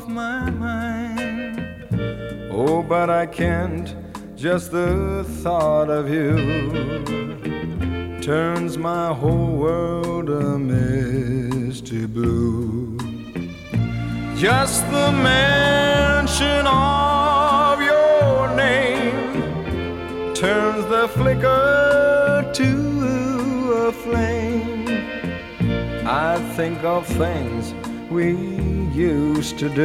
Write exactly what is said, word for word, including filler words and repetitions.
off my mind. Oh, but I can't, just the thought of you turns my whole world a misty blue. Just the mention of your name turns the flicker to a flame. I think of things we used to do,